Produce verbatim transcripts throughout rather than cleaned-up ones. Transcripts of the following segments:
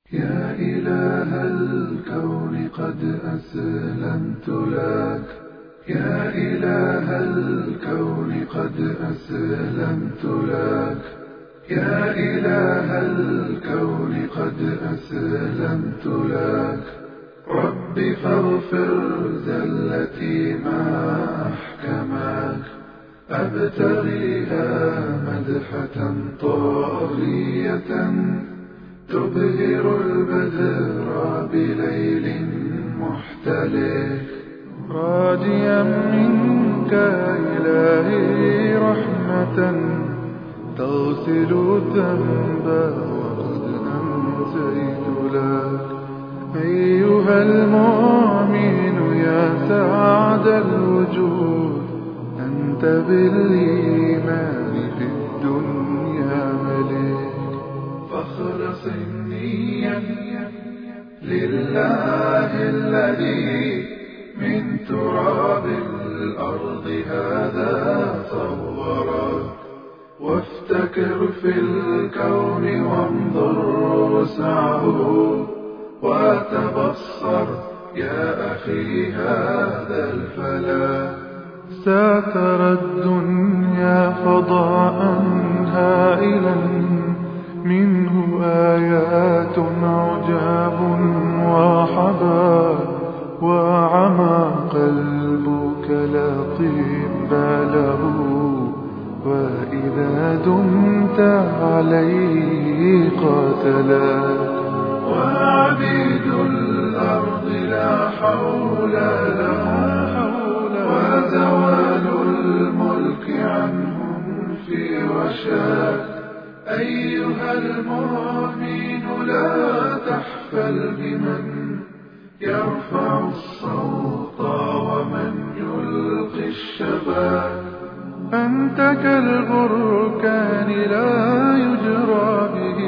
يا إله الكون قد أسلمت لك، يا إله الكون قد أسلمت لك، يا إله الكون قد أسلمت لك. رب فاغفر زلتي ما أحكمك، أبتغيها مدحة طاغية تبهر البدر بليل محتلك. راجيا منك إلهي رحمة تغسل الذنب وقد أمسيت لك. أيها المؤمن يا سعد الوجود، أنت بالإيمان في الدنيا ملك. فاخلص النية لله الذي من تراب الأرض هذا صورك، وافتكر في الكون وانظر وسعه، وتبصر يا أخي هذا الفلاح. سترى الدنيا فضاء هائلا منه آيات عجاب وحبا، وعمى قلبك لا طيب له، وإذا دمت عليه قاتلك. وعبيد الأرض لا حول لهم، وزوال الملك عنهم في وشاك. أيها المؤمن لا تحفل بمن يرفع الصوت ومن يلقي الشباب. أنت كالبركان لا يجرى به،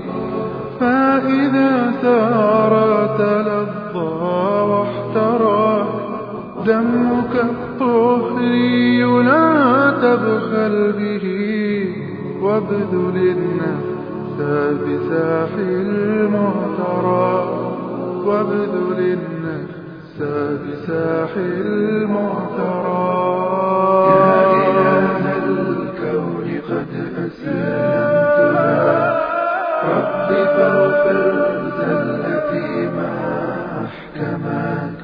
فإذا سار تلظى واحتراك. دمك الطهري لا تبخل به، وابذل النفس بساح المعترى، وابذل النفس بساح المعترى. يا إله الكون قد أسلمت لك، رب فاغفر زلتي ما أحكمك،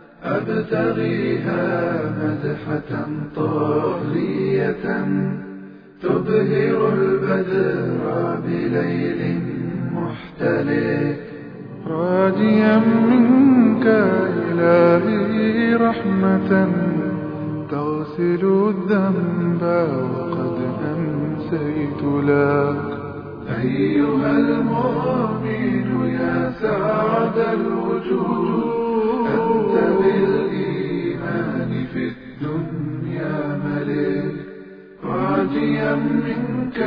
أبتغيها مدحة طاغية تبهر البدر بليل محتلك. راجيا منك إلهي رحمة تغسل الذنب وقد أمسيت لك. أيها المؤمن يا سعد الوجود، أنت بالإيمان في الدنيا ملك. راجيا منك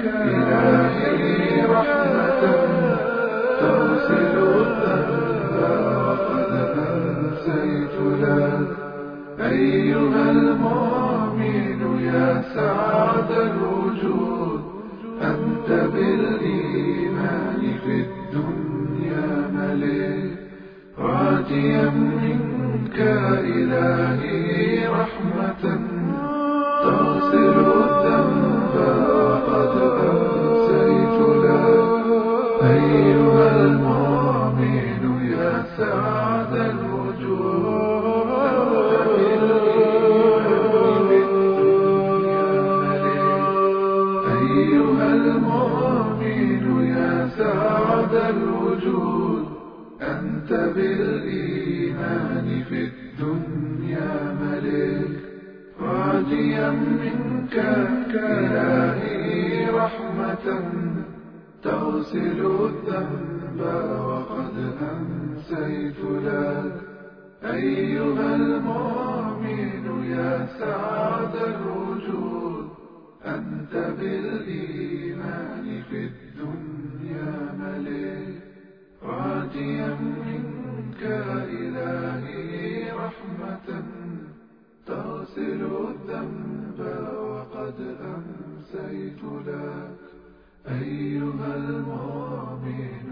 إلهي رحمة تغسل الذنب وقد أمسيت لك. أيها المؤمن يا سعد الوجود، أنت بالإيمان في الدنيا ملك. راجيا منك إلهي رحمة تغسل الذنب وقد أمسيت لك. أيها المؤمن يا سعد الوجود، أنت بالإيمان في الدنيا ملك. أيها المؤمن يا سعد الوجود، أنت بالإيمان في الدنيا ملك. راجيا منك إلهي رحمة تغسل الذنب وقد أمسيت لك. أيها المؤمن يا سعد الوجود، أنت بالإيمان في الدنيا ملك. راجيا منك إلهي رحمة تغسل الذنب وقد أمسيت لك. أيها المؤمن